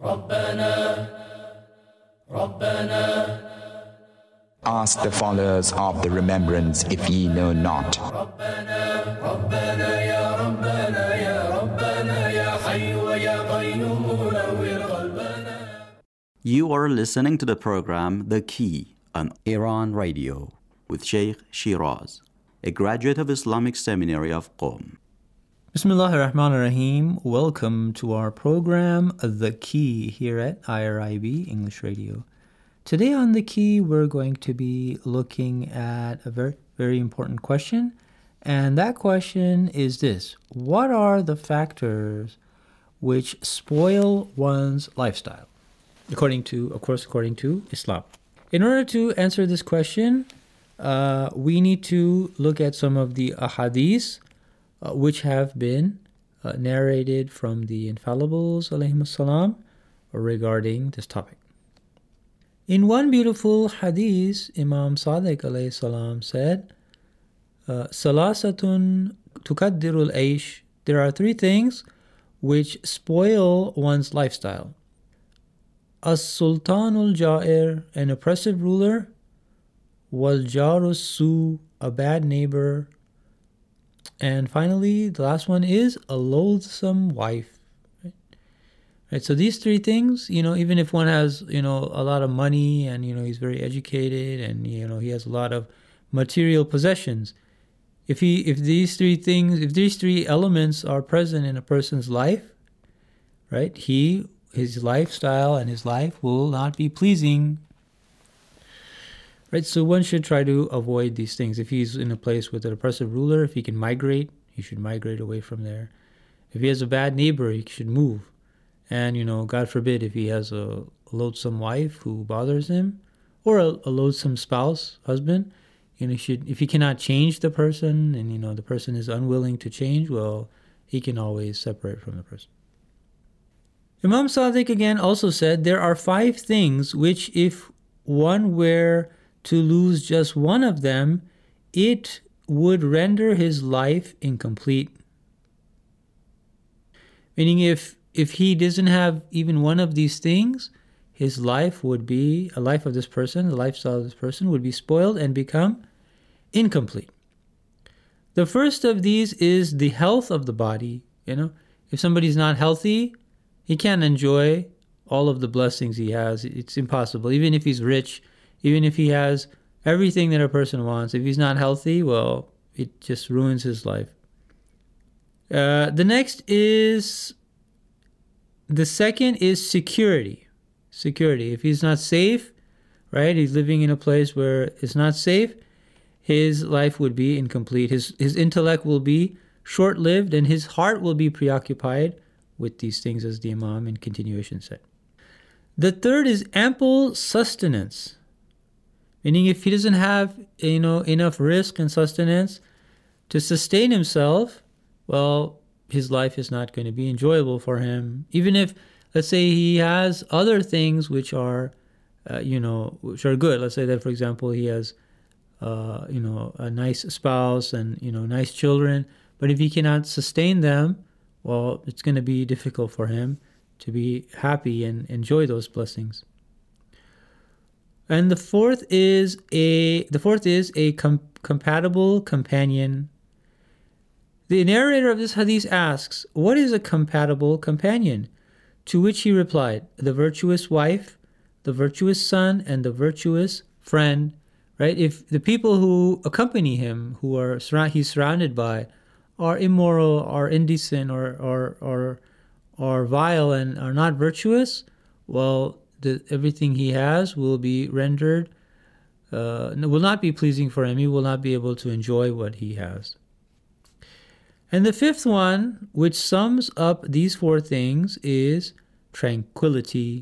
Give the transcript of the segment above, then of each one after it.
Ask the followers of the remembrance if ye know not. You are listening to the program The Key on Iran Radio with Sheikh Shiraz, a graduate of Islamic Seminary of Qom. Bismillahir Rahmanir Rahim. Welcome to our program The Key here at IRIB English Radio. Today on The Key, we're going to be looking at a very, very important question. And that question is this: what are the factors which spoil one's lifestyle? According to Islam. In order to answer this question, we need to look at some of the ahadith which have been narrated from the infallibles, alayhimus salam, regarding this topic. In one beautiful hadith, Imam Sadiq alayhi salam said, Salasatun tukaddirul aish. There are three things which spoil one's lifestyle. As-sultanul ja'ir, an oppressive ruler. Wal jarus su, a bad neighbor. And finally, the last one is a loathsome wife. Right, so these three things, even if one has, a lot of money and, he's very educated and, he has a lot of material possessions. If these three elements are present in a person's life, right, his lifestyle and his life will not be pleasing. Right, so one should try to avoid these things. If he's in a place with an oppressive ruler, if he can migrate, he should migrate away from there. If he has a bad neighbor, he should move. And, God forbid, if he has a loathsome wife who bothers him, or a loathsome spouse, husband, if he cannot change the person, and, the person is unwilling to change, well, he can always separate from the person. Imam Sadiq again also said, there are 5 things which if one were to lose just one of them, it would render his life incomplete. Meaning if he doesn't have even one of these things, his life would be, the lifestyle of this person would be spoiled and become incomplete. The first of these is the health of the body. If somebody's not healthy, he can't enjoy all of the blessings he has. It's impossible. Even if he's rich, even if he has everything that a person wants, if he's not healthy, well, it just ruins his life. The second is security. Security. If he's not safe, right, he's living in a place where it's not safe, his life would be incomplete. His intellect will be short-lived and his heart will be preoccupied with these things, as the Imam in continuation said. The third is ample sustenance. Meaning if he doesn't have, enough risk and sustenance to sustain himself, well, his life is not going to be enjoyable for him. Even if, let's say, he has other things which are, which are good. Let's say that, for example, he has, a nice spouse and, nice children. But if he cannot sustain them, well, it's going to be difficult for him to be happy and enjoy those blessings. And the fourth is a compatible companion. The narrator of this hadith asks, what is a compatible companion? To which he replied, the virtuous wife, the virtuous son, and the virtuous friend. Right? If the people who accompany him, he's surrounded by, are immoral, are indecent, or vile and are not virtuous, well, everything he has will be rendered, will not be pleasing for him. He will not be able to enjoy what he has. And the fifth one, which sums up these 4 things, is tranquility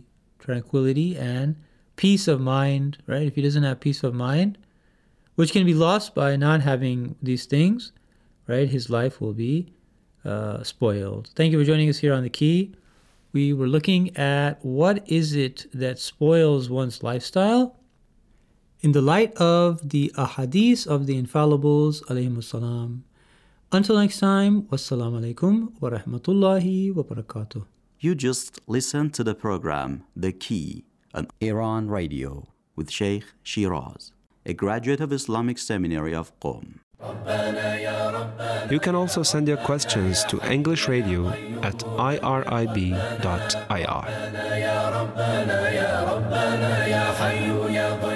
and peace of mind, right? If he doesn't have peace of mind, which can be lost by not having these things, right, his life will be spoiled. Thank you for joining us here on The Key. We were looking at what is it that spoils one's lifestyle in the light of the ahadith of the infallibles, alayhimus salam. Until next time, wassalamu alaikum wa rahmatullahi wa barakatuh. You just listened to the program The Key on Iran Radio with Sheikh Shiraz, a graduate of Islamic Seminary of Qom. You can also send your questions to English Radio at irib.ir.